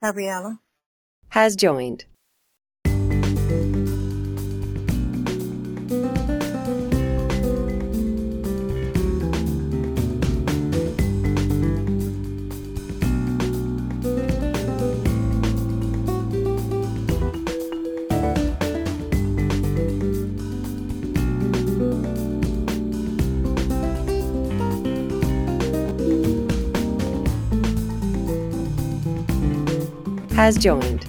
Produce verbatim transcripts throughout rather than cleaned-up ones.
Gabriella has joined. Has joined.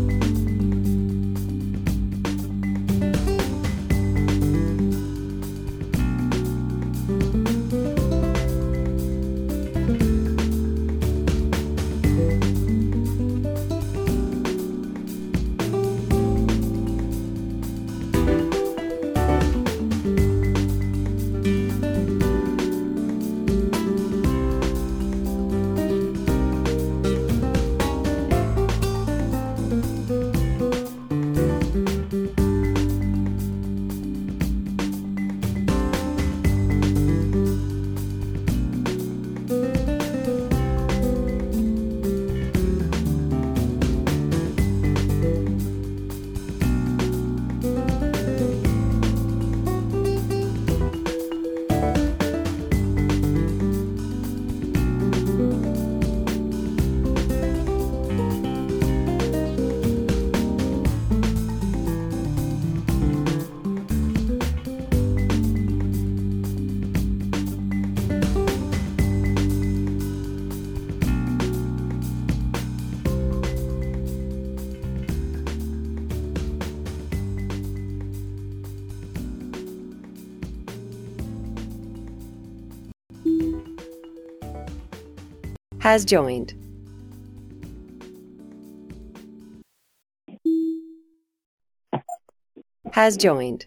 Has joined. Has joined.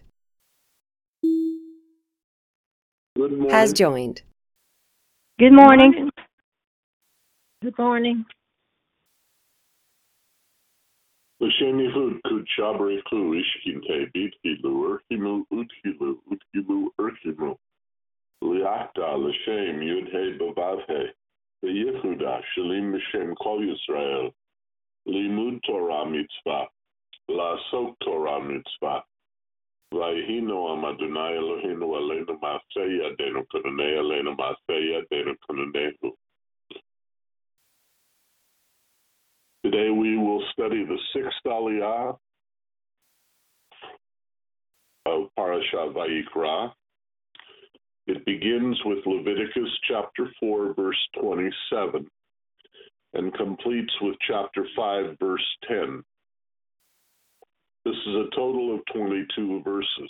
Good morning. Has joined. Good morning. Good morning. L'shem Yehud Kud Shabri Klu Ishkinte Bit Hilu Urchimu Uthilu Uthilu Urchimu Liata L'shem Yud He Bavav He Yehuda Shalim L'shem Kol Yisrael Limud Torah Mitzvah Lasok Torah Mitzvah Vayhinu Am Adonai Eloheinu Aleinu Maaseh Yadenu Kononei Aleinu Maaseh Yadenu Kononehu. Today we will study the sixth aliyah of Parashat Vayikra. It begins with Leviticus chapter four, verse twenty-seven, and completes with chapter five, verse ten. This is a total of twenty-two verses.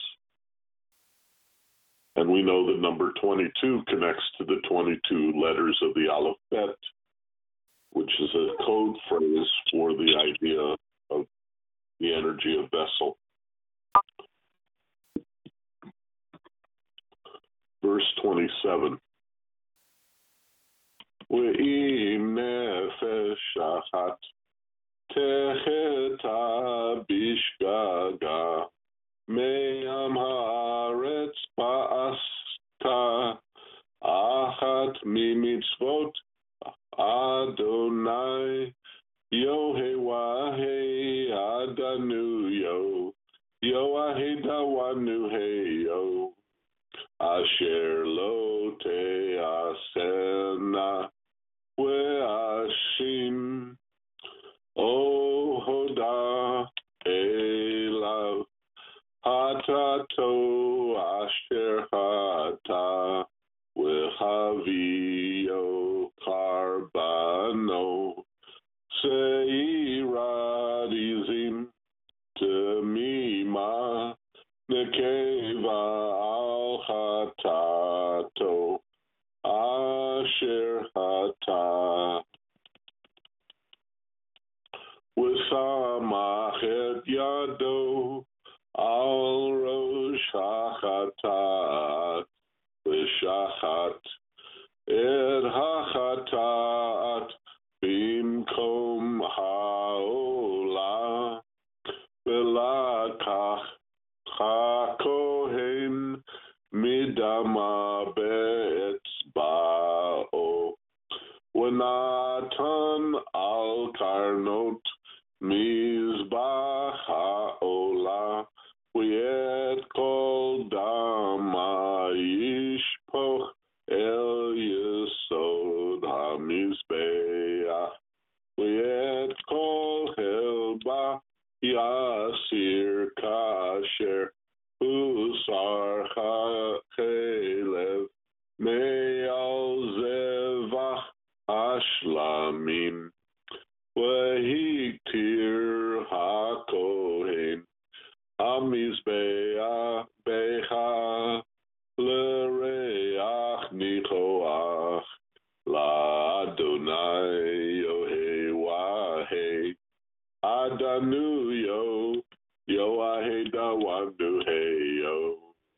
And we know that number twenty-two connects to the twenty-two letters of the alphabet, which is a code phrase for the idea of the energy of vessel. Verse twenty-seven. Ve'im nefesh achat techeta bishgaga me'am haaretz ba'asta achat mimitzvot Adonai Yohewahei Adanu Yo Yoahei Dawanu Heyo Asher Lo Te'asena We'ashim O Hoda Elav Hatato Asher Hata We'havio Karbano Seiradizim Temima Nekeva Al Hatato Asher Hata Wisamachet Yado Al Rosh HaChatat V'shachat Et HaChatat Bimkom Ha'olah V'lakach HaKohen Midama Be'etzba'o ונתן על קרנות מזבח העולה, ואת כל דם ישפוך אל יסוד המזבח, ואת כל הלבה יסיר כאשר הוסר חלב מעל זבח השלמים, והקטיר הכהן המזבח לריח ניחוח לאדוני יהוה אדנו יו יהוה דוונדו היו,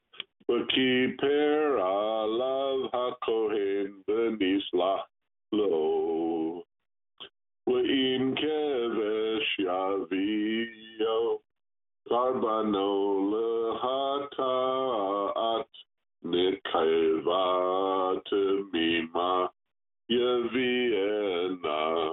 וכיפר עליו הכהן ונסלח לו, ואם כבש יביאו קרבנו לחטאת, נקבה תמימה יביאנה,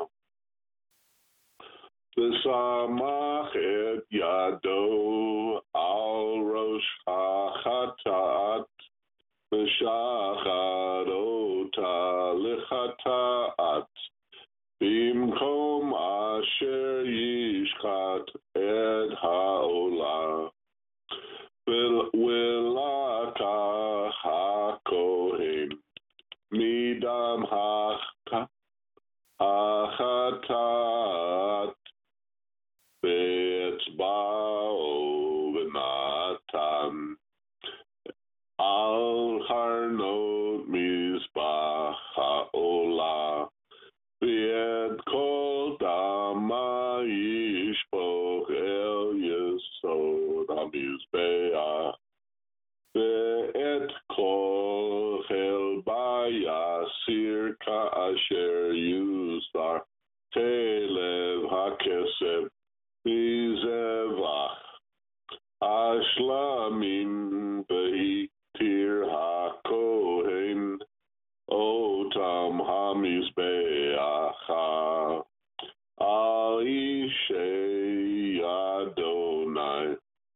ושמח את ידו על ראש החטאת, ושחט אותה לחטאת, במקום אשר ישחט את העולה. ולקח הכהן מדם החטאת באצבעו ונתן על קרנות מזבח העולה, ואת כל דמה ישפוך אל יסוד המזבח, ואת כל חלבה יסיר כאשר יוסר חלב הכסף מזבח השלמים, והקטיר הכהן אותם המזבח על אישי אדוני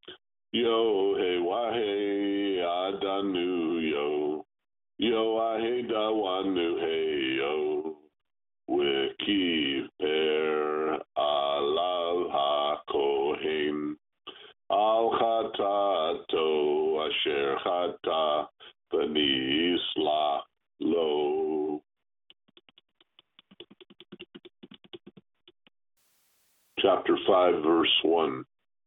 יהוה אדנו יו יהוה דוונדו היו, וכיפר עליו הכהן על חטאתו אשר חטא ונסלח לו. Chapter five, verse one.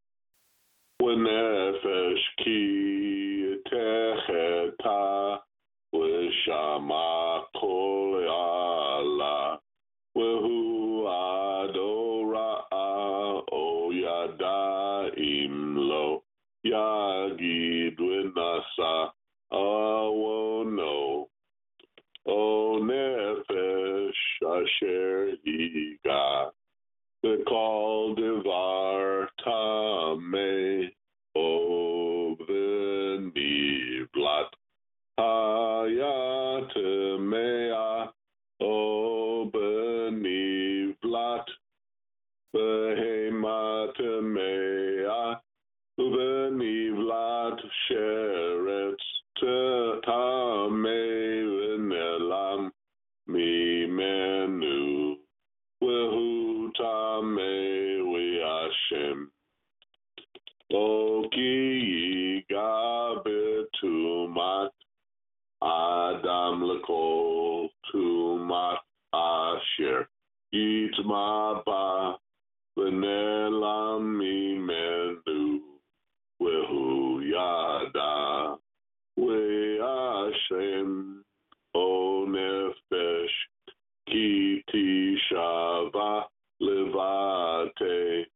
ונפש כי תחתה ושמע קול אללה, והוא עדו ראה או ידע אם לא יגיד ונשא עוונו, או נפש אשר היגע וכל דבר טמא או ונבלת היה טמא או בנבלת, בהמה טמאה ובנבלת שרץ טמא ונעלם ממנו, והוא טמא והשם. או כי ייגע בטומאת אדם לכל טומאת אשר יטמע בה, ונעלם ממנו, והוא ידע והשם. או נפש כי תשבע לבטא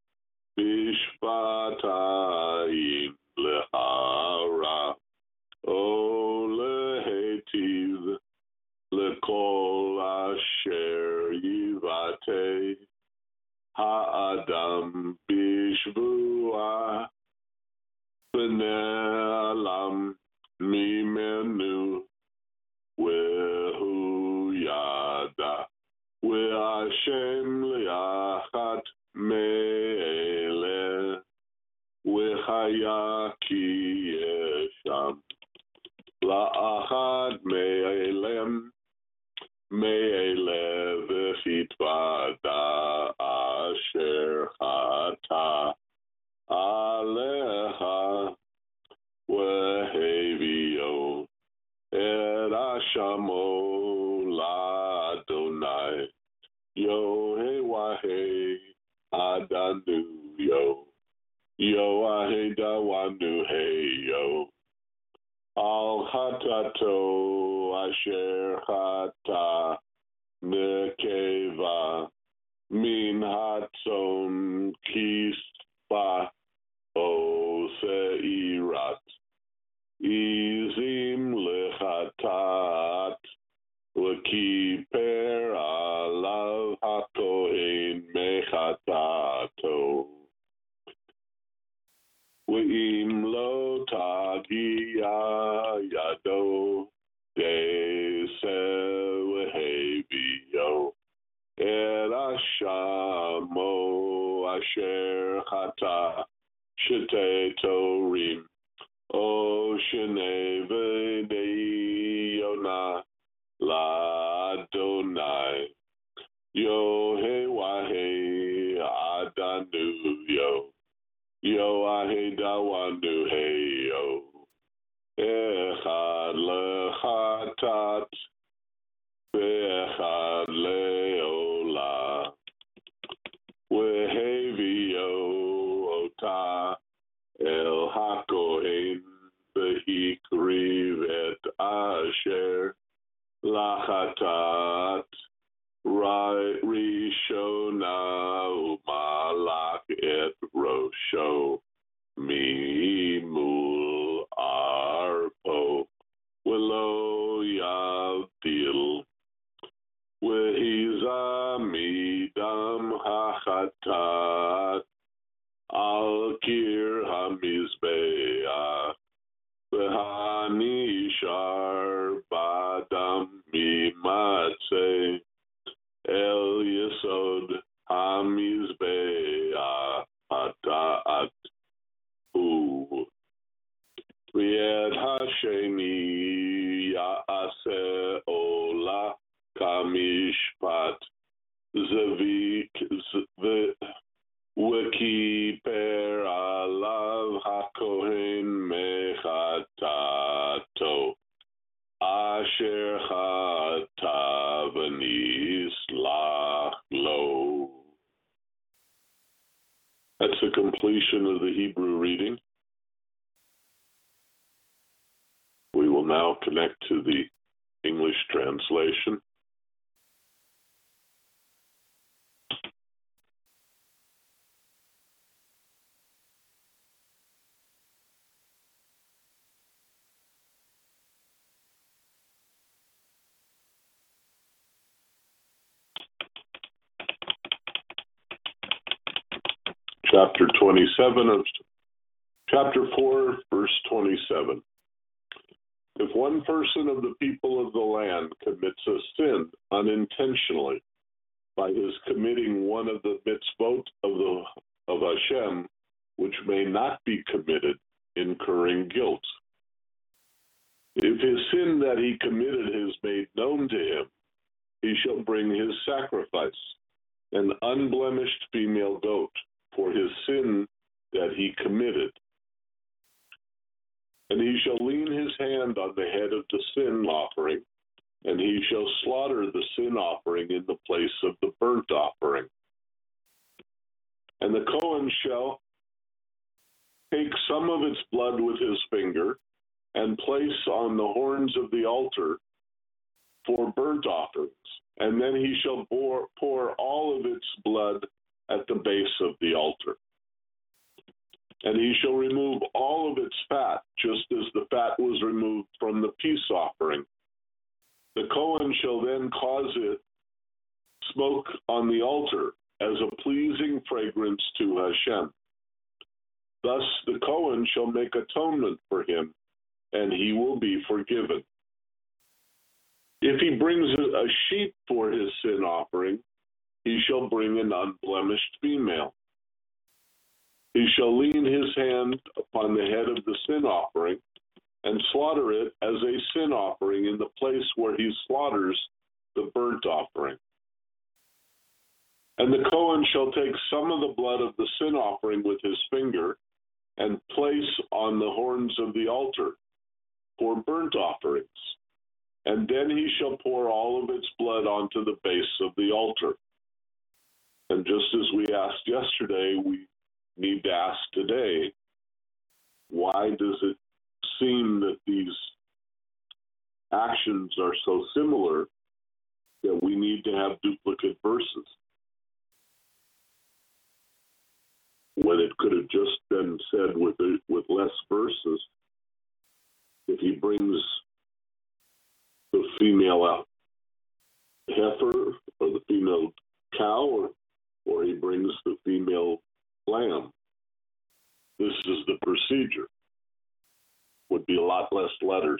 בשפתיים להרע, או להיטיב לכל אשר יבטא האדם בשבועה, ונעלם ממנו, והוא ידע Ve'Hashem li'achat me'eleh, Ve'chaya ki yesham, la'achad me'elem, me'eleh v'chitvada asher chata aleha, Ve'hevio et hashamo la'Adonai, Yohei Adanu Yo, Yoahei Dawanu Hey Yo, Al Hatato Asher Hata Nekeva Min Hatzon Kispa O Seirat Izim Lechatat L'kiper alav hakohen mechatato, Ve'im lo tagia yado de'seh v'hevio et hashamo asher chata shetei torim o shenei v'nei yonah La Adonai, Yohei Wahei Adanu Yo, Yoahei Dawanu Hey Yo, Echad Lechatat, Ve'echad Leola, Vehevio Ota El HaKohen V'hikriv et Asher Lachatat Rishona Umalak et Rosho Mimul Arpo Willow Yavdil Wehizamidam Hachatat Al Kir Hamizbeah V'hanishar badam mimatze el yesod hamizbeah hataat hu. V'yed hasheni ya'aseh ola kamishpat zavik v'kiper alav hakohen mechatato asher chata v'nislach lo. That's the completion of the Hebrew reading. We will now connect to the English translation. Chapter twenty-seven of chapter four, verse twenty-seven. If one person of the people of the land commits a sin unintentionally by his committing one of the mitzvot of the of Hashem, which may not be committed, incurring guilt. If his sin that he committed is made known to him, he shall bring his sacrifice, an unblemished female goat, for his sin that he committed. And he shall lean his hand on the head of the sin offering, and he shall slaughter the sin offering in the place of the burnt offering. And the Kohen shall take some of its blood with his finger, and place on the horns of the altar for burnt offerings, and then he shall pour, pour all of its blood at the base of the altar. And he shall remove all of its fat, just as the fat was removed from the peace offering. The Kohen shall then cause it smoke on the altar as a pleasing fragrance to Hashem. Thus the Kohen shall make atonement for him, and he will be forgiven. If he brings a sheep for his sin offering, offering an unblemished female. He shall lean his hand upon the head of the sin offering and slaughter it as a sin offering in the place where he slaughters the burnt offering. And the Cohen shall take some of the blood of the sin offering with his finger and place on the horns of the altar for burnt offerings. And then he shall pour all of its blood onto the base of the altar. And just as we asked yesterday, we need to ask today, why does it seem that these actions are so similar that we need to have duplicate verses, when it could have just been said with a, with less verses? If he brings the female out heifer or the female cow, or, or he brings the female lamb, this is the procedure. Would be a lot less letters.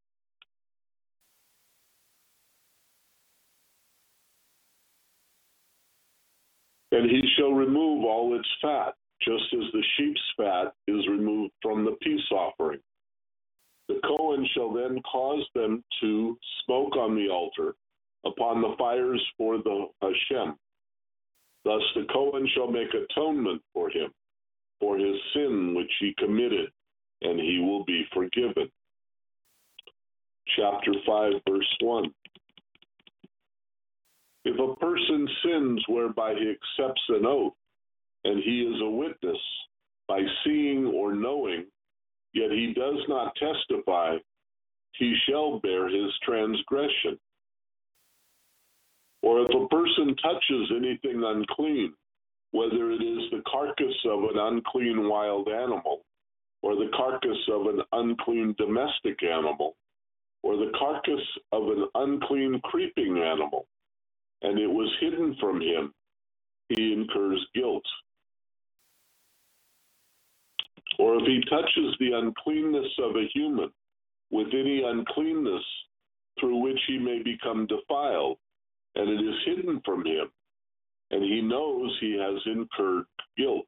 And he shall remove all its fat, just as the sheep's fat is removed from the peace offering. The Cohen shall then cause them to smoke on the altar upon the fires for the Hashem. Thus the Cohen shall make atonement for him, for his sin which he committed, and he will be forgiven. Chapter five, verse one. If a person sins whereby he accepts an oath, and he is a witness by seeing or knowing, yet he does not testify, he shall bear his transgression. Or if a person touches anything unclean, whether it is the carcass of an unclean wild animal, or the carcass of an unclean domestic animal, or the carcass of an unclean creeping animal, and it was hidden from him, he incurs guilt. Or if he touches the uncleanness of a human with any uncleanness through which he may become defiled, and it is hidden from him, and he knows he has incurred guilt.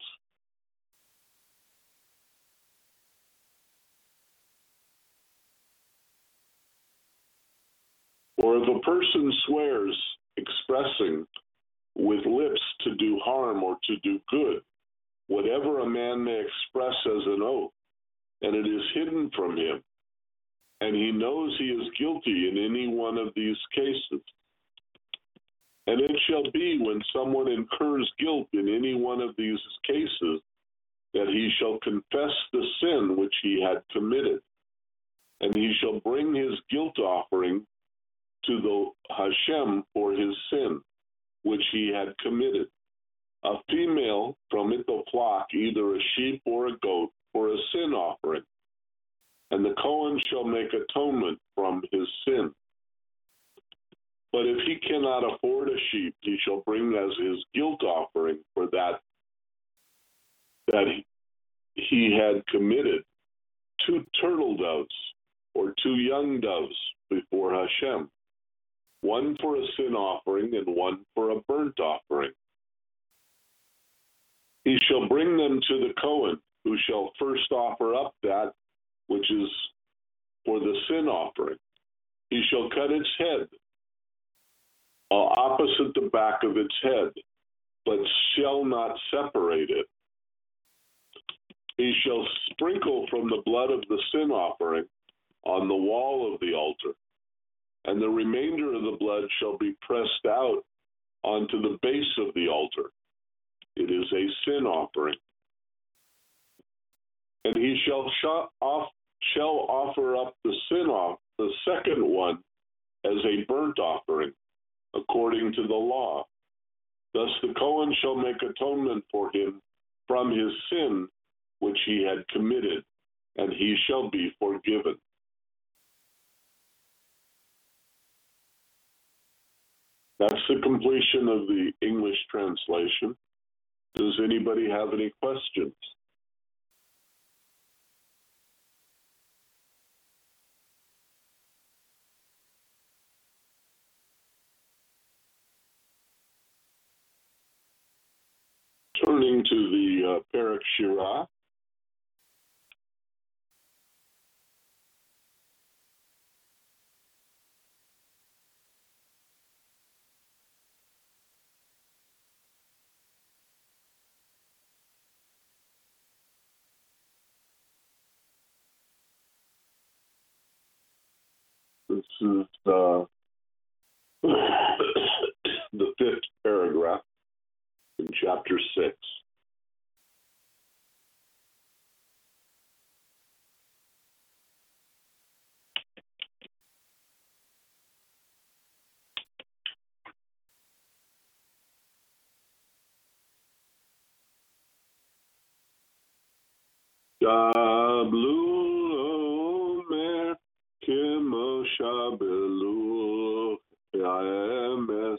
Or if a person swears, expressing with lips to do harm or to do good, whatever a man may express as an oath, and it is hidden from him, and he knows he is guilty in any one of these cases. And it shall be when someone incurs guilt in any one of these cases that he shall confess the sin which he had committed, and he shall bring his guilt offering to the Hashem for his sin which he had committed, a female from it the flock, either a sheep or a goat, for a sin offering. And the Cohen shall make atonement from his sin. But if he cannot afford a sheep, he shall bring as his guilt offering for that that he had committed two turtle doves or two young doves before Hashem, one for a sin offering and one for a burnt offering. He shall bring them to the Cohen, who shall first offer up that which is for the sin offering. He shall cut its head uh, opposite the back of its head, but shall not separate it. He shall sprinkle from the blood of the sin offering on the wall of the altar, and the remainder of the blood shall be pressed out onto the base of the altar. It is a sin offering. And he shall, sh- off, shall offer up the sin off, the second one, as a burnt offering, according to the law. Thus the Cohen shall make atonement for him from his sin which he had committed, and he shall be forgiven. That's the completion of the English translation. Does anybody have any questions? turning to the uh, Perek Shirah. This is uh, the fifth paragraph in chapter six. Shablu omer kemo shabelu emes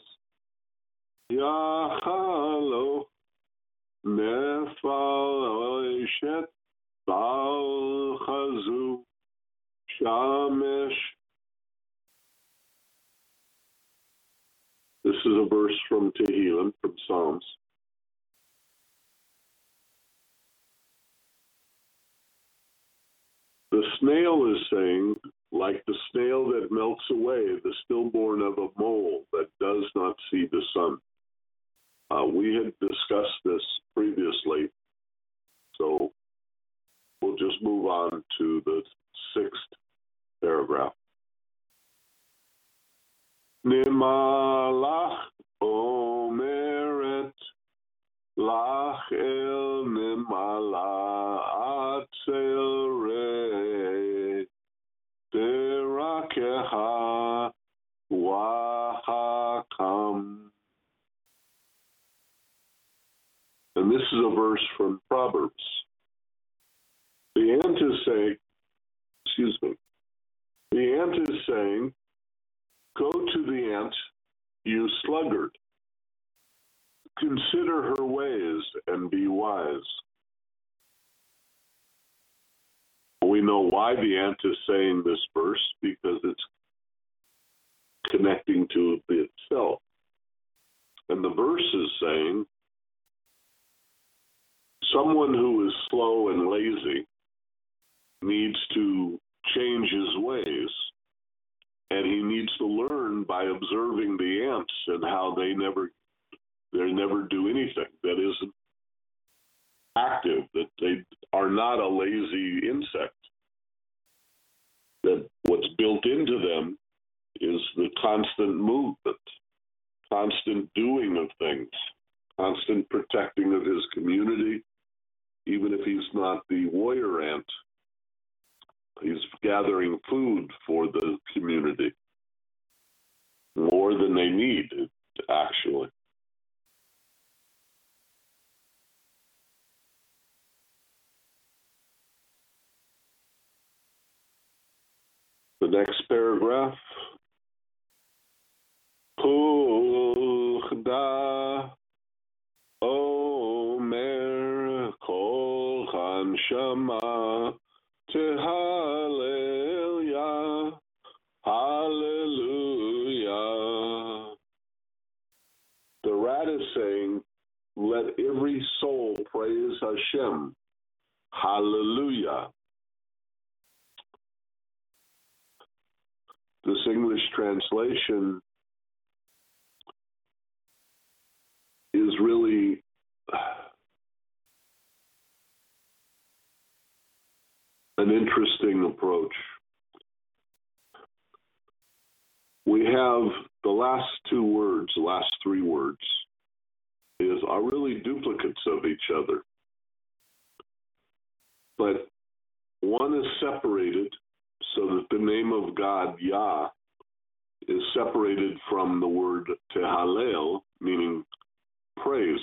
yachalo nefaleshet bal chazu shamesh. This is a verse from Tehillim, from Psalms. The snail is saying, like the snail that melts away, the stillborn of a mole that does not see the sun. Uh, we had discussed this previously, so we'll just move on to the sixth paragraph. Nimalach omeret lach el nimala atzel re derakeha wahakam. And this is a verse from Proverbs. The ant is saying, excuse me, the ant is saying, go to the ant, you sluggard. Consider her ways and be wise. We know why the ant is saying this verse, because it's connecting to itself. And the verse is saying, someone who is slow and lazy needs to change his ways, and he needs to learn by observing the ants and how they never they never do anything that isn't active, that they are not a lazy insect, that what's built into them is the constant movement, constant doing of things, constant protecting of his community. Even if he's not the warrior ant, he's gathering food for the community, more than they need, actually. The next paragraph. Kuchda omer kol hanshama tehallel hallelujah. The rat is saying, let every soul praise Hashem. Hallelujah. This English translation is really an interesting approach. We have the last two words, the last three words, is are really duplicates of each other. But one is separated so that the name of God, Yah, is separated from the word tehallel, meaning praise.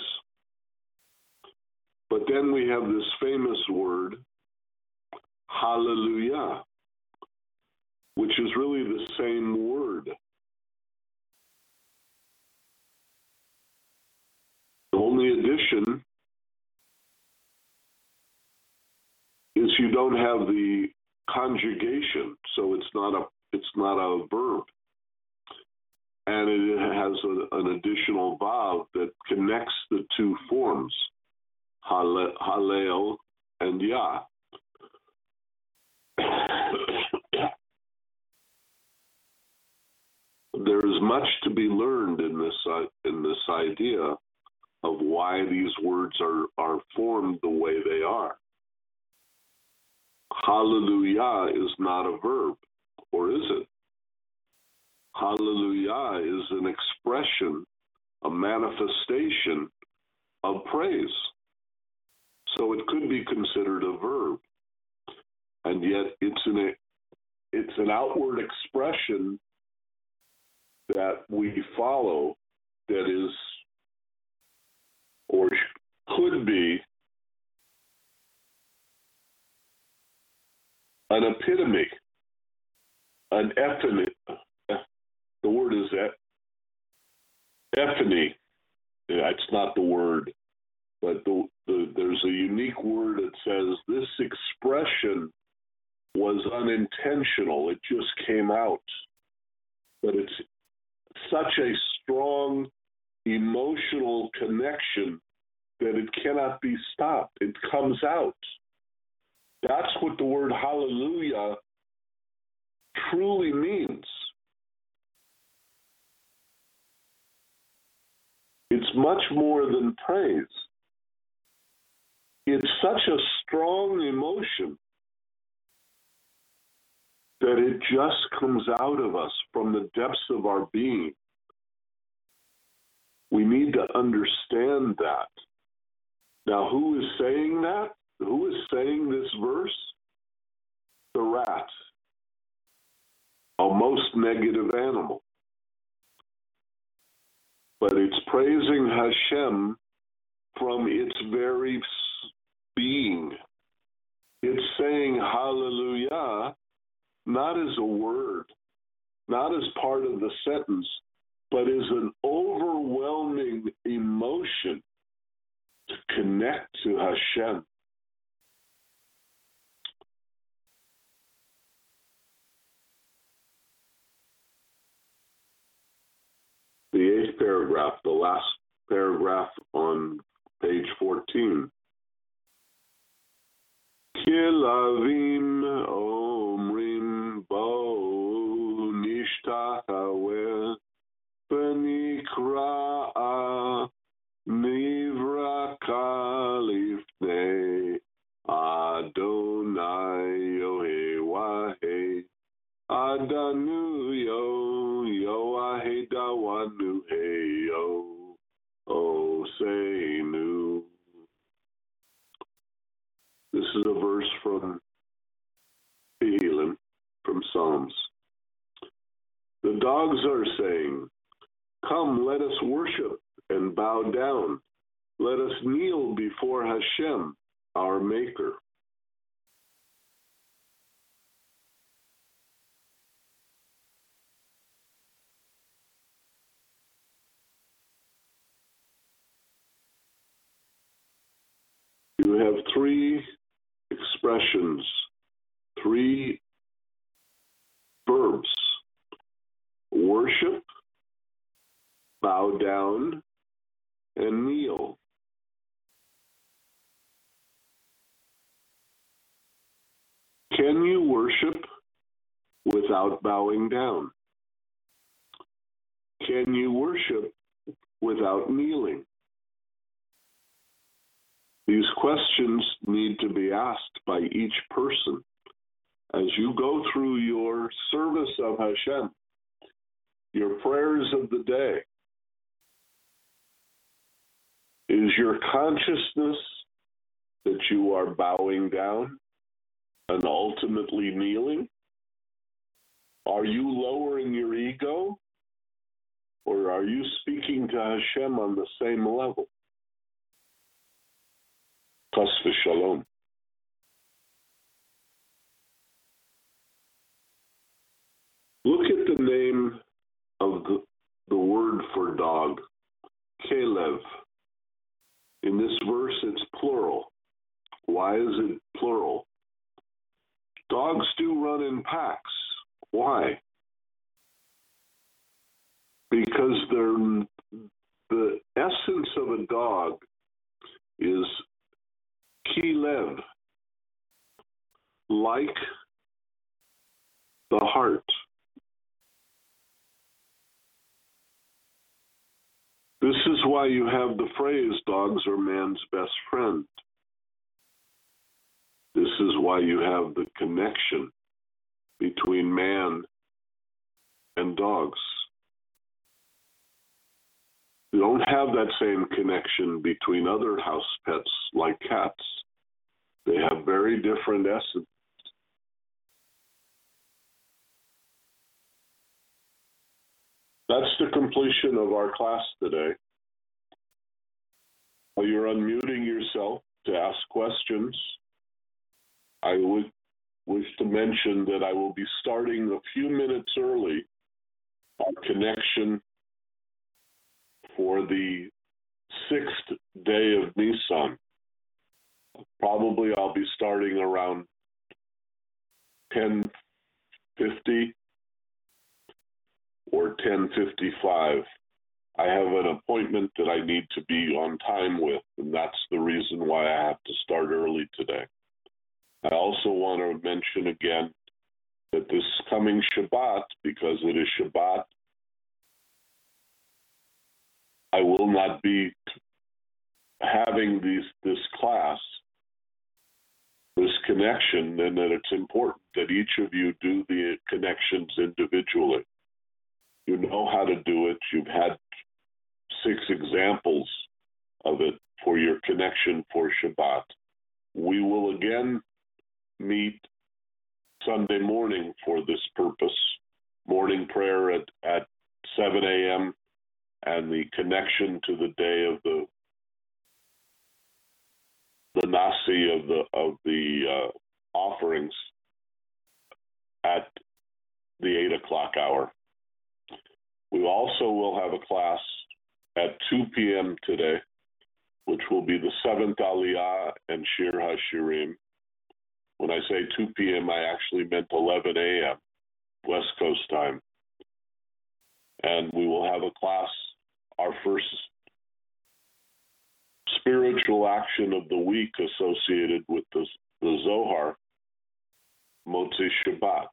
But then we have this famous word, hallelujah, which is really the same word. The only addition is you don't have the conjugation, so it's not a it's not a verb, and it has a, an additional vav that connects the two forms. Hallel, and Yah. There is much to be learned in this uh, in this idea of why these words are, are formed the way they are. Hallelujah is not a verb, or is it? Hallelujah is an expression, a manifestation of praise. So it could be considered a verb. And yet it's an, it's an outward expression that we follow that is, or could be, an epitome, an ephany. The word is ephany. It's not the word, but the, the, there's a unique word that says this expression was unintentional. It just came out. But it's such a strong emotional connection that it cannot be stopped. It comes out. That's what the word hallelujah truly means. It's much more than praise. It's such a strong emotion that it just comes out of us from the depths of our being. We need to understand that. Now, who is saying that? Who is saying this verse? The rat, a most negative animal. But it's praising Hashem from its very being. It's saying hallelujah, not as a word, not as part of the sentence, but as an overwhelming emotion to connect to Hashem. The eighth paragraph, the last paragraph on page fourteen. Kilavim omrim bo nishtachaweh v'nikra'a nivra kalifnei Adonai Yohewahei Adanu yo Yoahei dawanu hey yo Oseinu. This is a verse from Tehillim, from Psalms. The dogs are saying, come, let us worship and bow down. Let us kneel before Hashem, our Maker. You have three expressions, three verbs: worship, bow down, and kneel. Can you worship without bowing down? Can you worship without kneeling? These questions need to be asked by each person as you go through your service of Hashem, your prayers of the day. Is your consciousness that you are bowing down and ultimately kneeling? Are you lowering your ego? Or are you speaking to Hashem on the same level? Chas v'shalom. Look at the name of the, the word for dog, Kelev. In this verse, it's plural. Why is it plural? Dogs do run in packs. Why? Because they're, the essence of a dog is Kilev, like the heart. This is why you have the phrase, dogs are man's best friend. This is why you have the connection between man and dogs. You don't have that same connection between other house pets like cats. They have very different essence. That's the completion of our class today. While you're unmuting yourself to ask questions, I would wish to mention that I will be starting a few minutes early our connection for the sixth day of Nisan. Probably I'll be starting around ten fifty or ten fifty-five. I have an appointment that I need to be on time with, and that's the reason why I have to start early today. I also want to mention again that this coming Shabbat, because it is Shabbat, I will not be having these, this class, this connection, and that it's important that each of you do the connections individually. You know how to do it. You've had six examples of it for your connection for Shabbat. We will again meet Sunday morning for this purpose. Morning prayer at, at seven a.m. and the connection to the day of the the Nasi of the of the uh, offerings at the eight o'clock hour. We also will have a class at two p.m. today, which will be the seventh Aliyah and Shir HaShirim. When I say two p.m., I actually meant eleven a.m. West Coast time. And we will have a class, our first spiritual action of the week associated with the, the Zohar, Motzi Shabbat.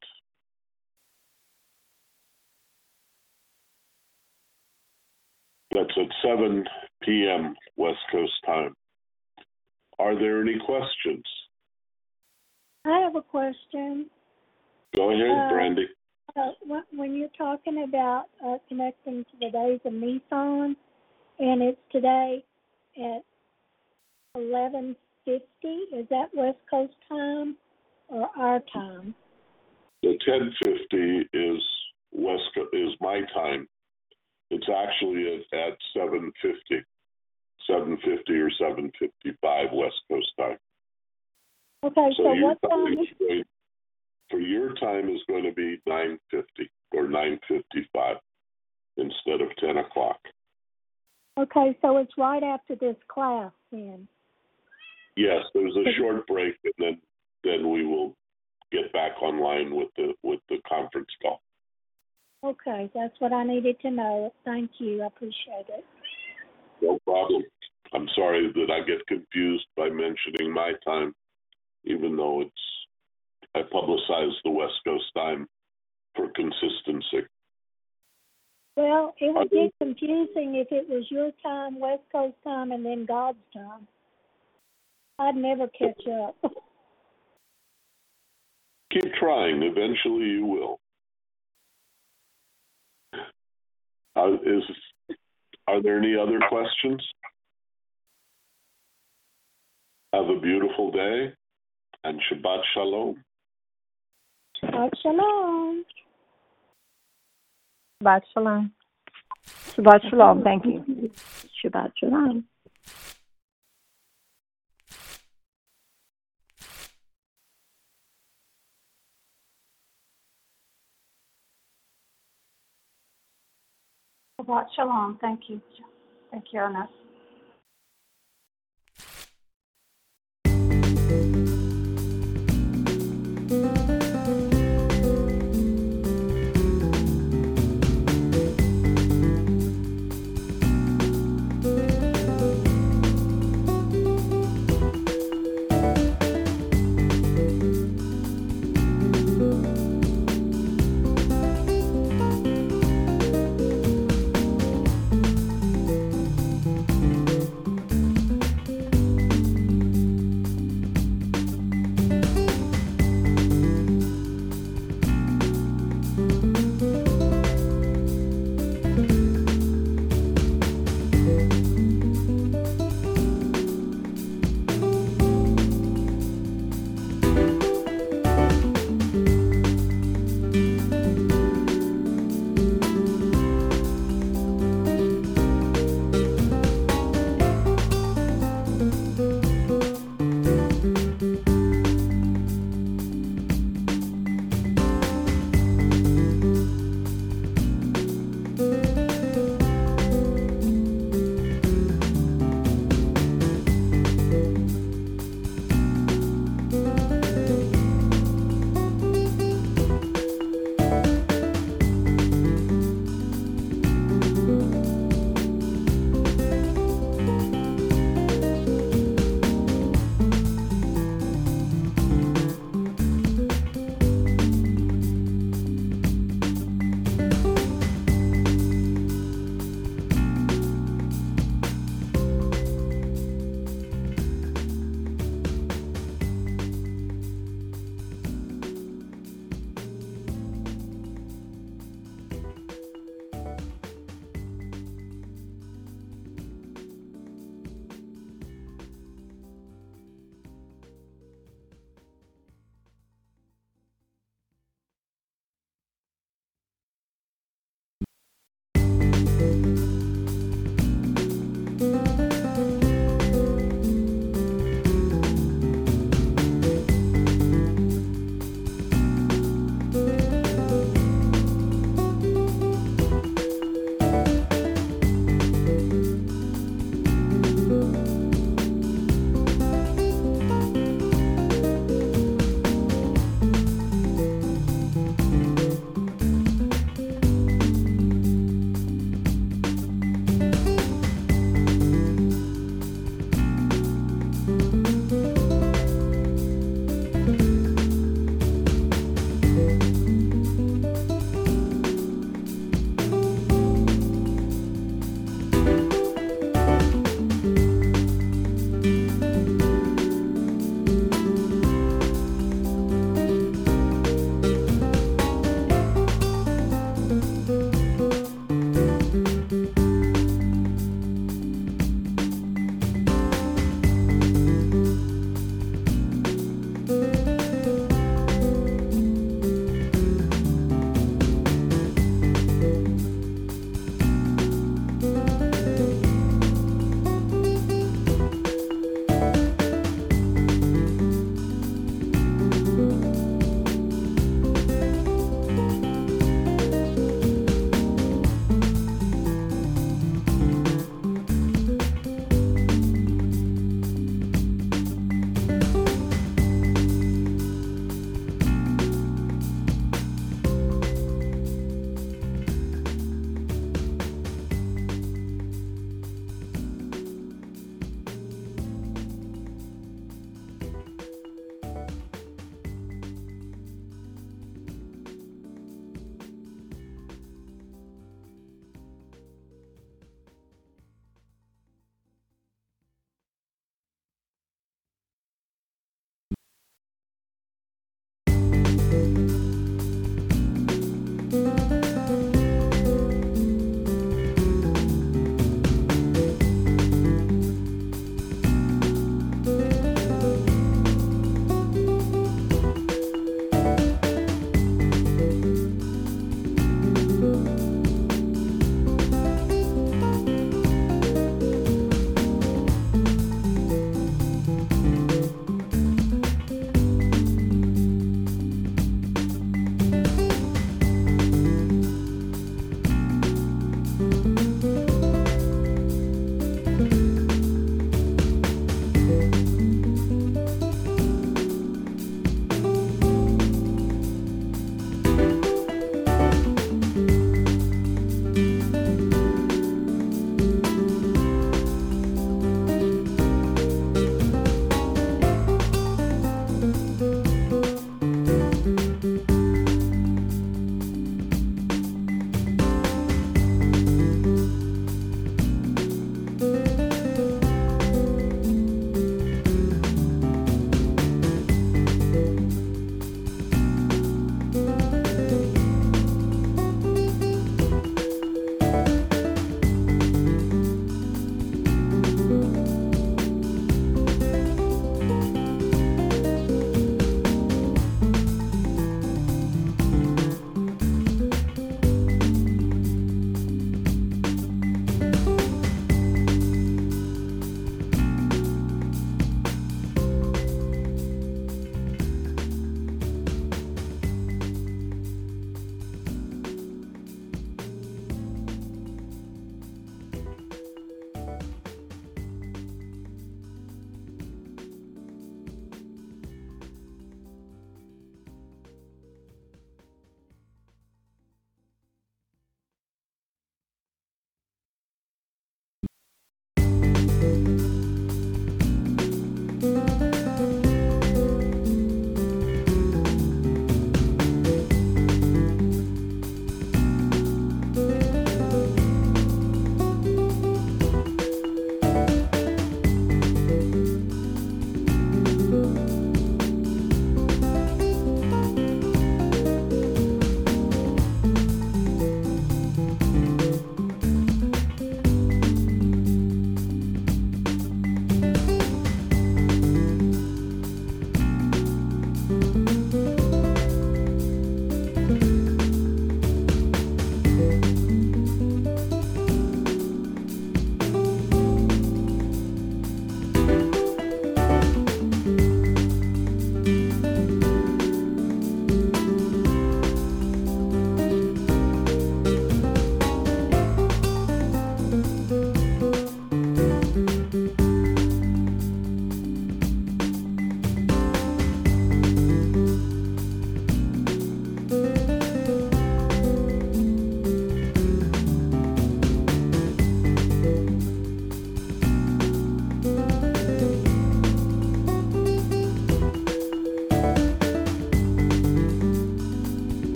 That's at seven p.m. West Coast time. Are there any questions? I have a question. Go ahead, Uh, Brandy. Uh, wh- when you're talking about uh, connecting to the days of Nisan, and it's today at eleven fifty, is that West Coast time or our time? The ten fifty is West Co- is my time. It's actually at, at seven fifty, seven fifty or seven fifty-five West Coast time. Okay, so, So your what time time is is going, for your time is going to be nine fifty or nine fifty-five instead of ten o'clock. Okay, so it's right after this class then. Yes, there's a short break, and then then we will get back online with the with the conference call. Okay, that's what I needed to know. Thank you. I appreciate it. No problem. I'm sorry that I get confused by mentioning my time, even though it's I publicize the West Coast time for consistency. Well, it would Okay. get confusing if it was your time, West Coast time, and then God's time. I'd never catch up. Keep trying. Eventually you will. Uh, is, are there any other questions? Have a beautiful day and Shabbat Shalom. Shabbat Shalom. Shabbat Shalom. Shabbat Shalom. Thank you. Shabbat Shalom. Shabbat Shalom. Thank you. Thank you, Anna.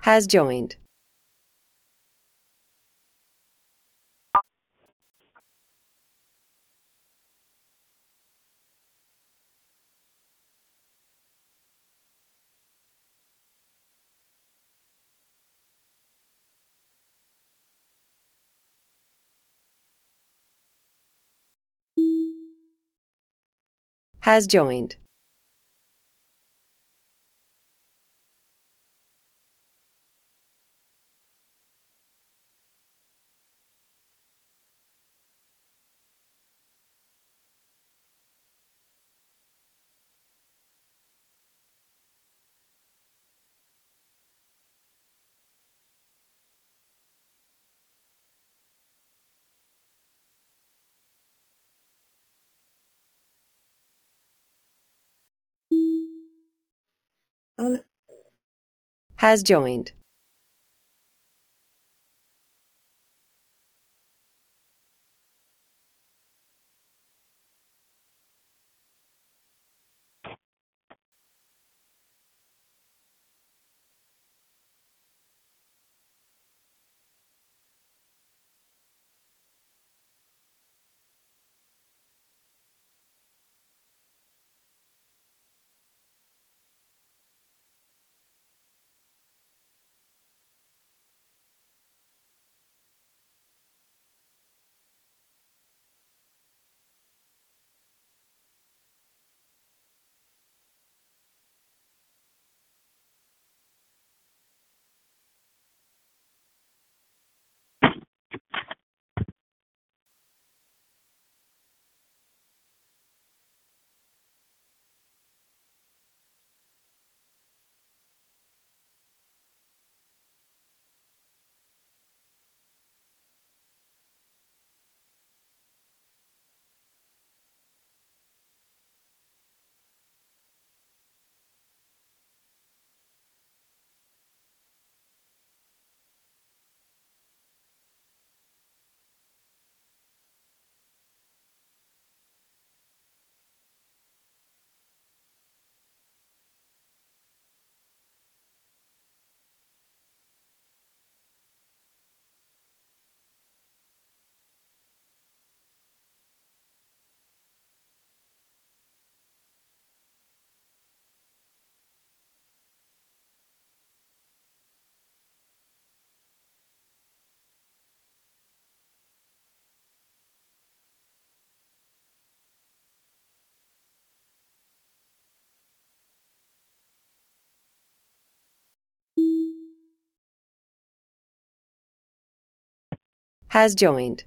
Has joined. Has joined. Has joined. Has joined.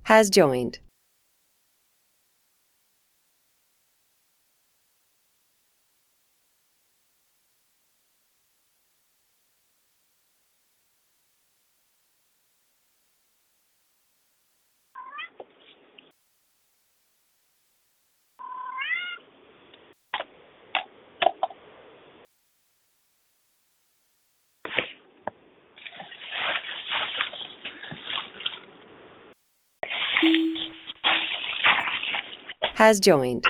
Has joined. Has joined.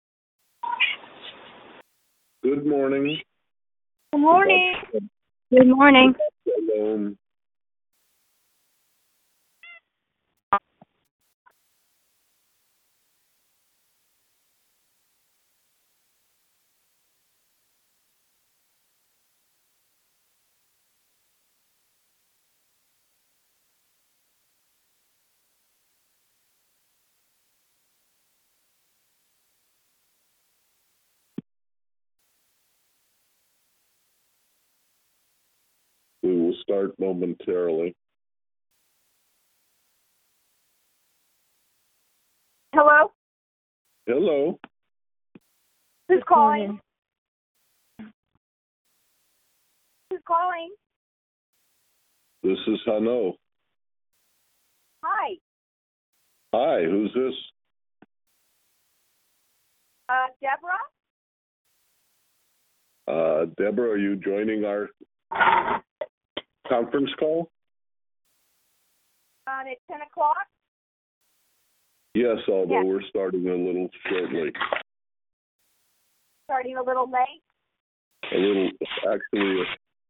Good morning. Good morning. Good morning. Shalom. We will start momentarily. Hello? Hello. Who's calling? Who's calling? This is Hano. Hi. Hi, who's this? Uh, Deborah? Uh, Deborah, are you joining our conference call? Um, at ten o'clock? Yes, although Yeah. we're starting a little shortly. Starting a little late? A little, actually,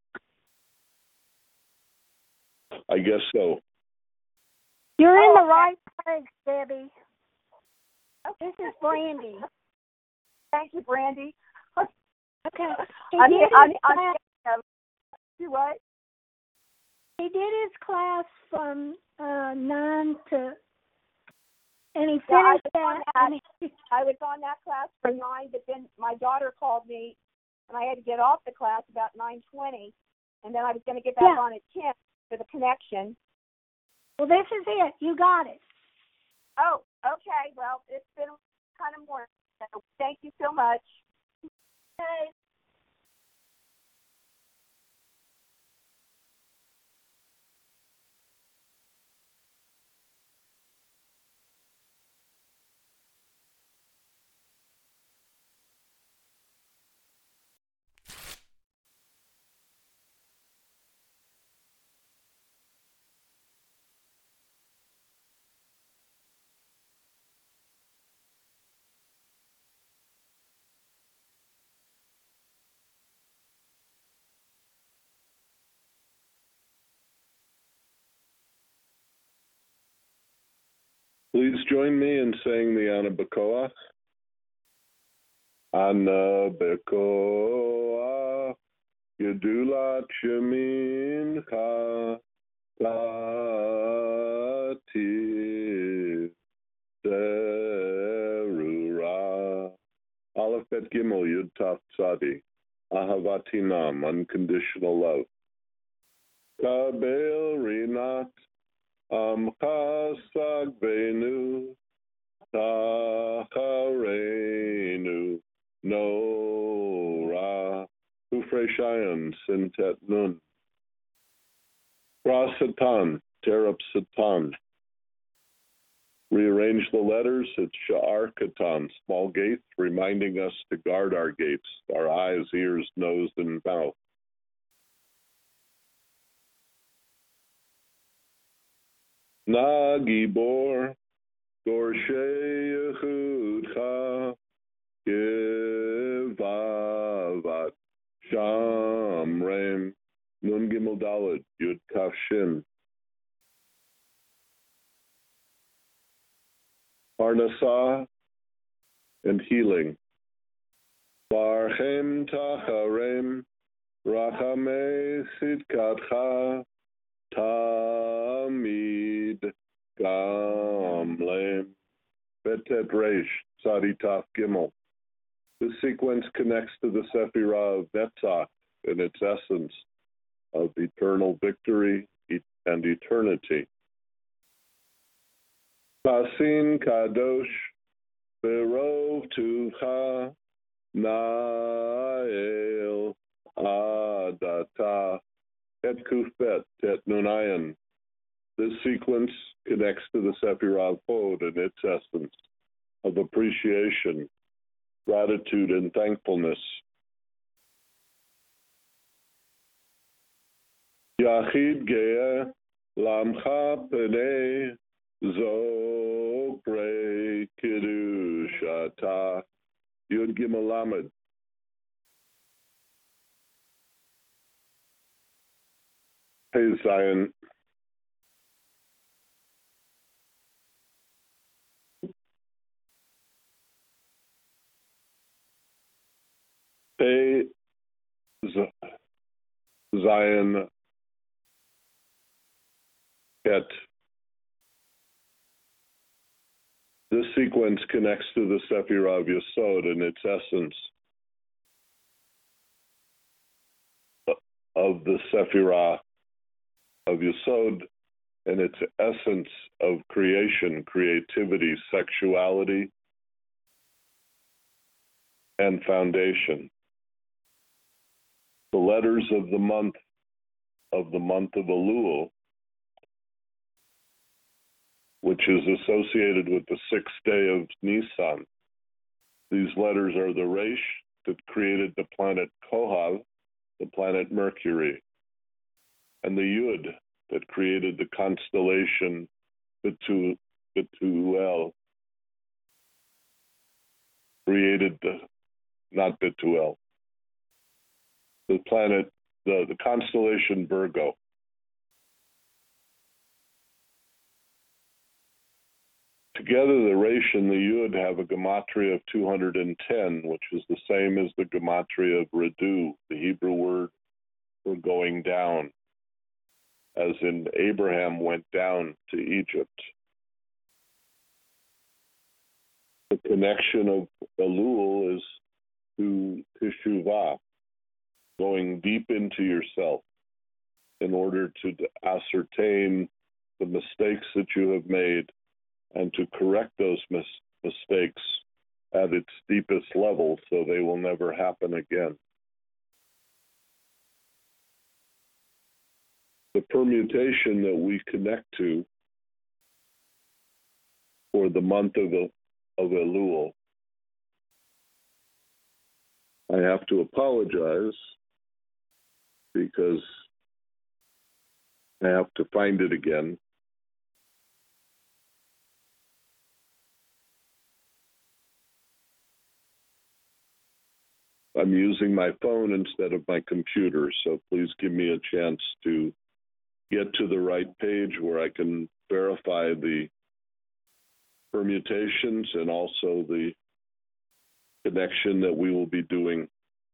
I guess so. You're in Oh, the okay. right place, Debbie. Okay. This is Brandy. Thank you, Brandy. Okay. He I'm, did I'm, his I'm, class, I'm, do what? he did his class from uh, nine to, and he Yeah, I finished was on that. that. And he, I was on that class for nine, but then my daughter called me, and I had to get off the class about nine twenty, and then I was going to get back Yeah. on at ten for the connection. well, this is it. You got it. Oh, okay. Well, it's been kind of more. So thank you so much. Okay. Please join me in saying the Ana Bekoach. Ana Bekoach, Yedulat Shemincha, Lativ Derura. Aleph Bet Gimel Yud Taf Tzadi. Ahavatinam, unconditional love. Kabel Rinat. Amcha Sagvenu, Tacharenu, Nora, Ufrei Shayan, Sintet Nun, Ra Satan, Terab Satan. Rearrange the letters, it's Sha'ar Katan, small gates, reminding us to guard our gates, our eyes, ears, nose, and mouth. Na Gibor, Gorshei Yehudcha, Givavat, Shamrem, Nun Gimel Daled, Yud Kaf Shin. Parnasah and healing. Barchem Tacharem, Rachamei Sidkatcha, Tamid Gamlem. Betet Reish, Tzadi Taf Gimel. This sequence connects to the Sephirah of Netzach in its essence of eternal victory and eternity. Pasin Kadosh Berov Tucha Nael Adata Et Kufet Et Nunayan. This sequence connects to the Sefirah Pod in its essence of appreciation, gratitude, and thankfulness. Yachid Ge'eh Lamcha Penei Zokre Kiddush Ata Yud Gimel Lamed. Hey Zion. Hey Zion Het. This sequence connects to the Sefirah of Yesod in its essence of the Sefirah of Yesod and its essence of creation, creativity, sexuality, and foundation. The letters of the month of the month of Elul, which is associated with the sixth day of Nisan. These letters are the Resh that created the planet Kohav, the planet Mercury, and the Yud that created the constellation Betu, Betuel, created the, not Betuel, the planet, the, the constellation Virgo. Together, the Resh and the Yud have a gematria of two hundred ten, which is the same as the gematria of Redu, the Hebrew word for going down, as in Abraham went down to Egypt. The connection of Elul is to Teshuvah, going deep into yourself in order to ascertain the mistakes that you have made and to correct those mis- mistakes at its deepest level so they will never happen again. The permutation that we connect to for the month of, of Elul, I have to apologize because I have to find it again. I'm using my phone instead of my computer, so please give me a chance to get to the right page where I can verify the permutations and also the connection that we will be doing.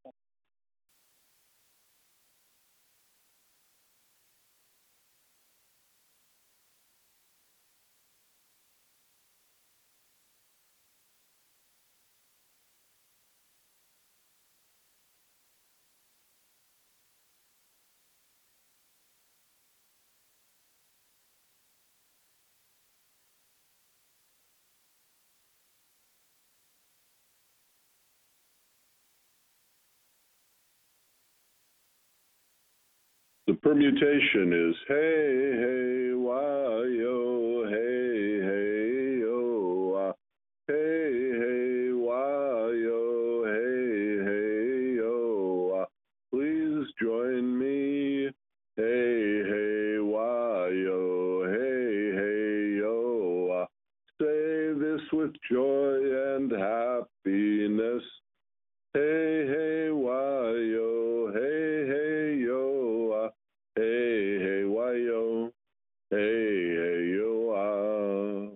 The permutation is hey, hey, wah, yo, hey, hey, yo, ah. Hey, hey, wah, yo, hey, hey, yo, ah. Please join me. Hey, hey, wah, yo, hey, hey, yo, ah. Say this with joy and happiness. Hey, hey, wah, yo, hey, hey, yo, ah. Hey, hey, wah, yo, hey, hey, yo, ah.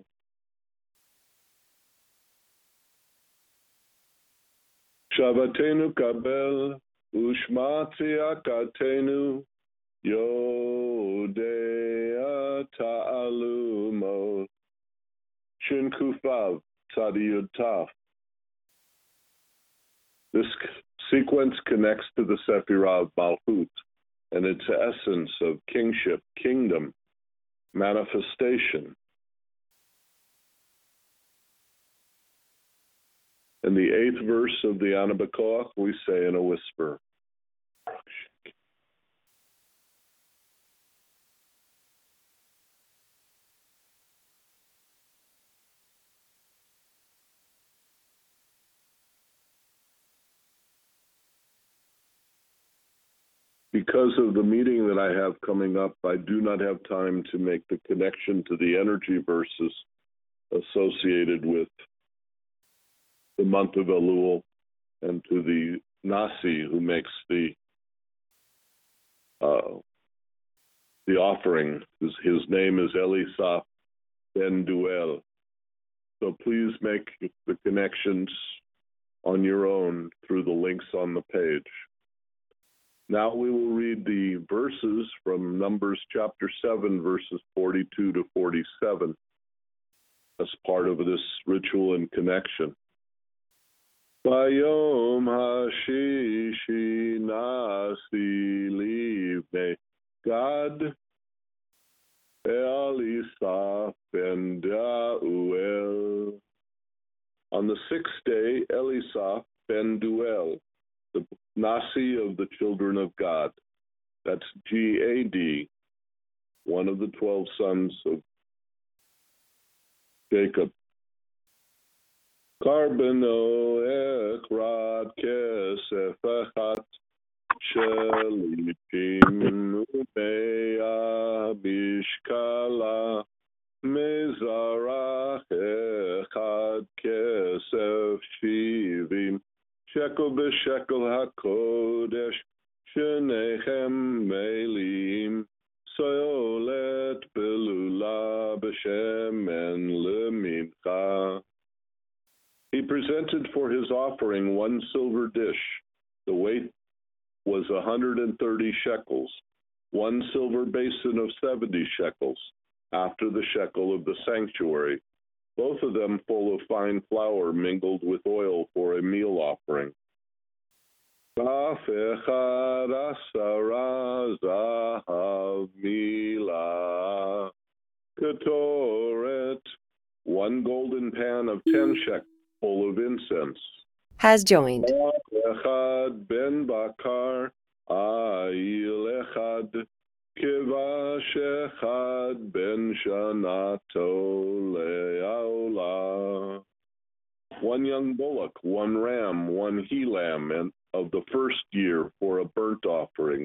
Shabbatenu kabel, ushma tziyakatenu, yodea ta'alumo, shin kufav, tzadiyud taf. This sequence connects to the Sefirah of Malchut and its essence of kingship, kingdom, manifestation. And the eighth verse of the Ana B'Koach we say in a whisper. Because of the meeting that I have coming up, I do not have time to make the connection to the energy verses associated with the month of Elul and to the Nasi who makes the uh, the offering. His, his name is Elisaf Ben Duel. So please make the connections on your own through the links on the page. Now we will read the verses from Numbers chapter seven, verses forty-two to forty-seven, as part of this ritual and connection. Bayom hashishi nasi livnei Gad Elisaf ben Deuel. On the sixth day, Elisaf ben Deuel, the Nasi of the children of God. That's G A D, one of the twelve sons of Jacob. Karbeno ekrad kesef echat shelipim umea bishkala mezarach echad kesef shivim shekel b'shekel hakodesh shenechem melim solet belula b'shemen lemincha. He presented for his offering one silver dish. The weight was one hundred thirty shekels, one silver basin of seventy shekels, after the shekel of the sanctuary, both of them full of fine flour mingled with oil for a meal offering. Kaf echad asara zahav milah ketoret, one golden pan of ten shekels full of incense. Has joined. Echad ben bakar ayil echad kivash echad ben shanato le'aolah. One young bullock, one ram, one he-lamb and of the first year for a burnt offering.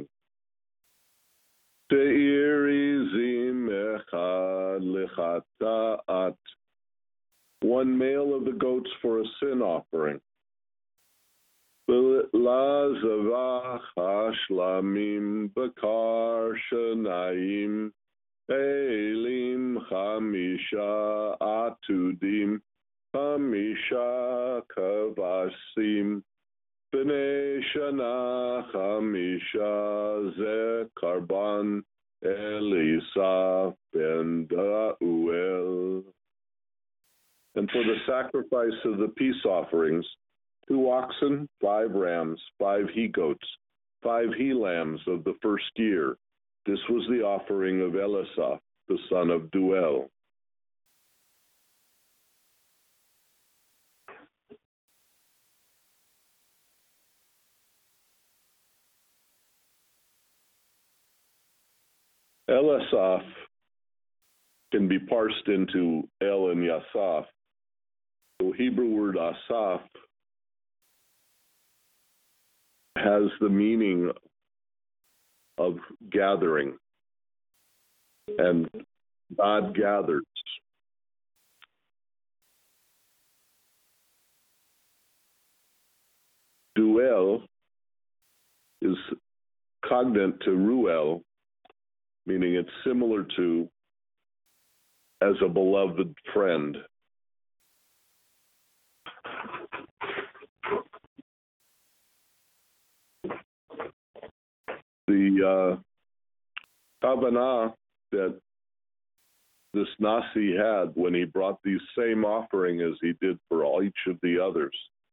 Te'irizim echad lechata'at, one male of the goats for a sin offering. Lazavach hashlamim bakar shanayim elim chamisha atudim chamisha kavasim b'nei shana chamisha ze karban Elisaf ben Deuel. And for the sacrifice of the peace offerings, two oxen, five rams, five he-goats, five he-lambs of the first year. This was the offering of Elisaf, the son of Deuel. Elisaf can be parsed into El and Yasaf. The Hebrew word Asaf has the meaning of gathering, and God gathers. Deuel is cognate to Ruel, meaning it's similar to as a beloved friend. The uh, kavanah that this Nasi had when he brought the same offering as he did for all, each of the others.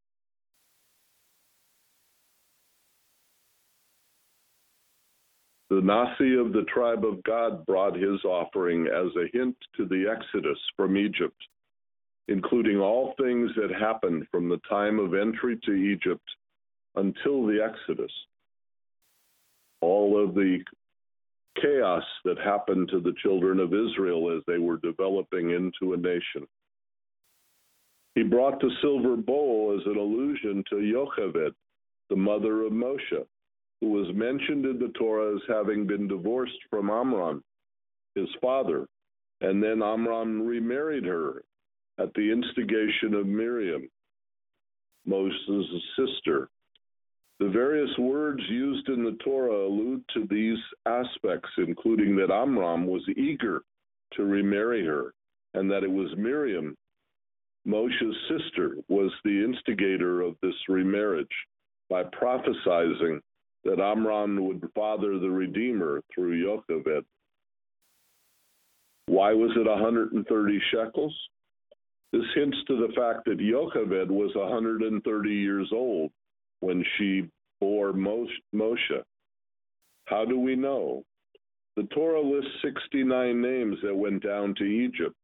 The Nasi of the tribe of God brought his offering as a hint to the exodus from Egypt, including all things that happened from the time of entry to Egypt until the Exodus. All of the chaos that happened to the children of Israel as they were developing into a nation. He brought the silver bowl as an allusion to Yocheved, the mother of Moshe, who was mentioned in the Torah as having been divorced from Amram, his father, and then Amram remarried her at the instigation of Miriam, Moses' sister. The various words used in the Torah allude to these aspects, including that Amram was eager to remarry her, and that it was Miriam, Moshe's sister, was the instigator of this remarriage by prophesizing that Amram would father the Redeemer through Yocheved. Why was it one hundred thirty shekels? This hints to the fact that Yocheved was one hundred thirty years old when she bore Moshe. How do we know? The Torah lists sixty-nine names that went down to Egypt,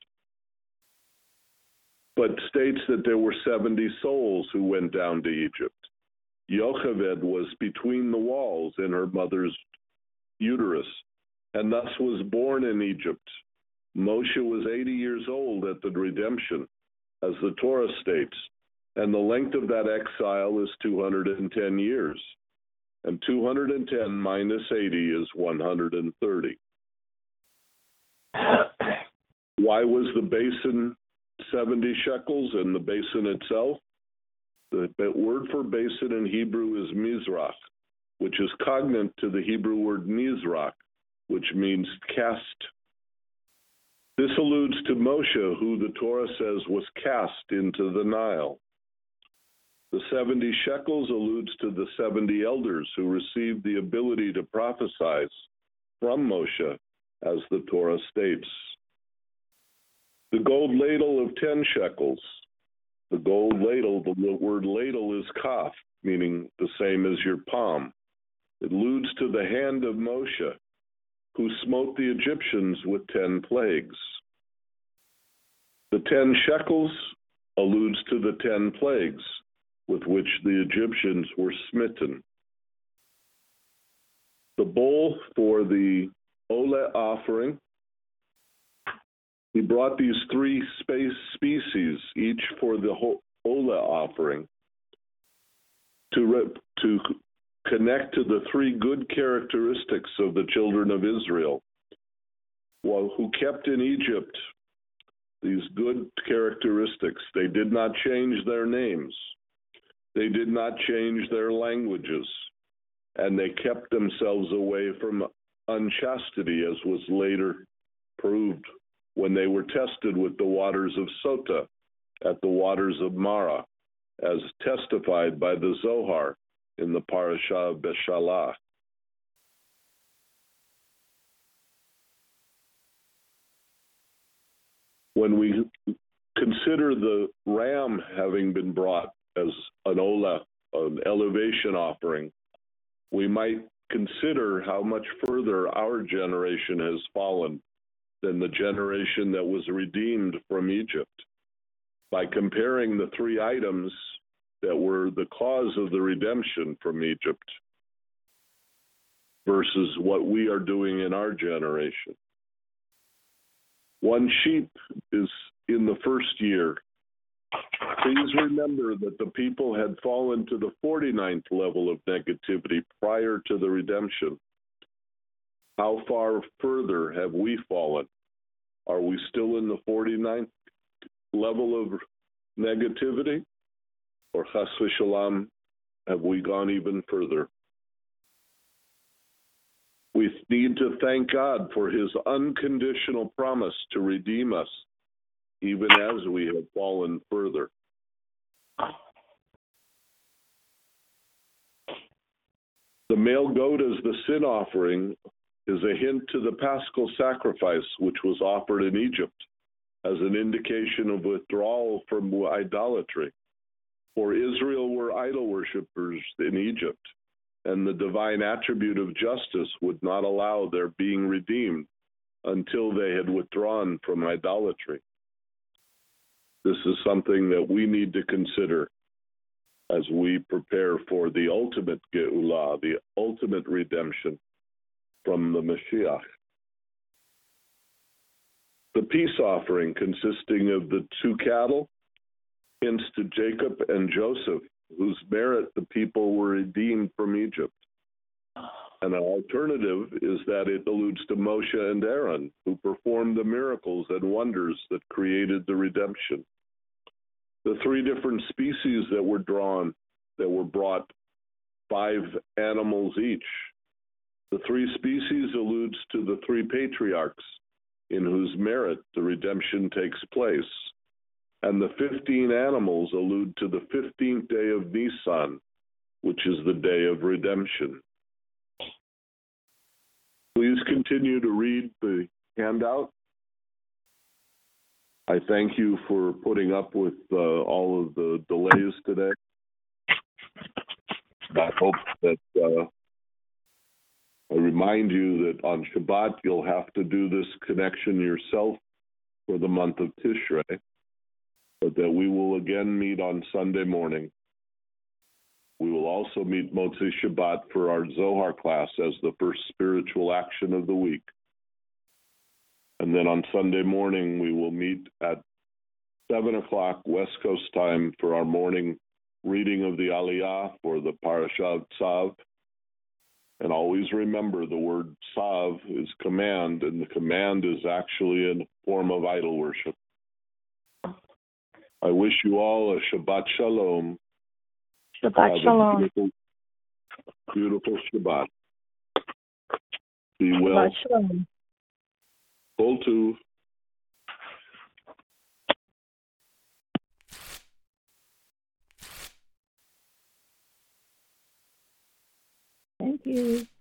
but states that there were seventy souls who went down to Egypt. Yocheved was between the walls in her mother's uterus, and thus was born in Egypt. Moshe was eighty years old at the redemption, as the Torah states, and the length of that exile is two hundred ten years, and two hundred ten minus eighty is one hundred thirty. Why was the basin seventy shekels and the basin itself? The word for basin in Hebrew is mizrach, which is cognate to the Hebrew word nizrach, which means cast. This alludes to Moshe, who the Torah says was cast into the Nile. The seventy shekels alludes to the seventy elders who received the ability to prophesy from Moshe, as the Torah states. The gold ladle of ten shekels. The gold ladle, the word ladle is kaf, meaning the same as your palm. It alludes to the hand of Moshe, who smote the Egyptians with ten plagues. The ten shekels alludes to the ten plagues with which the Egyptians were smitten. The bowl for the Ole offering, he brought these three space species, each for the Ole offering, to, rep, to connect to the three good characteristics of the children of Israel, well, who kept in Egypt these good characteristics. They did not change their names. They did not change their languages, and they kept themselves away from unchastity, as was later proved when they were tested with the waters of Sota at the waters of Marah, as testified by the Zohar in the Parashah of Beshalah. When we consider the ram having been brought as an olah, an elevation offering, we might consider how much further our generation has fallen than the generation that was redeemed from Egypt. By comparing the three items that were the cause of the redemption from Egypt versus what we are doing in our generation. One sheep is in the first year. Please remember that the people had fallen to the forty-ninth level of negativity prior to the redemption. How far further have we fallen? Are we still in the forty-ninth level of negativity? Or chas v'shalom, have we gone even further? We need to thank God for his unconditional promise to redeem us, even as we have fallen further. The male goat as the sin offering is a hint to the Paschal sacrifice which was offered in Egypt as an indication of withdrawal from idolatry. For Israel were idol worshippers in Egypt, and the divine attribute of justice would not allow their being redeemed until they had withdrawn from idolatry. This is something that we need to consider as we prepare for the ultimate Geulah, the ultimate redemption from the Mashiach. The peace offering, consisting of the two cattle, hints to Jacob and Joseph, whose merit the people were redeemed from Egypt. And an alternative is that it alludes to Moshe and Aaron, who performed the miracles and wonders that created the redemption. The three different species that were drawn, that were brought, five animals each. The three species alludes to the three patriarchs, in whose merit the redemption takes place. And the fifteen animals allude to the fifteenth day of Nisan, which is the day of redemption. Please continue to read the handout. I thank you for putting up with uh, all of the delays today. I hope that uh, I remind you that on Shabbat you'll have to do this connection yourself for the month of Tishrei, but that we will again meet on Sunday morning. We will also meet Motzei Shabbat for our Zohar class as the first spiritual action of the week. And then on Sunday morning, we will meet at seven o'clock West Coast time for our morning reading of the Aliyah for the Parashat Tzav. And always remember the word Tzav is command, and the command is actually a form of idol worship. I wish you all a Shabbat Shalom. Shabbat Have a Shalom. Beautiful, beautiful Shabbat. Be well. Shabbat Shalom. Kol Tuv. Thank you.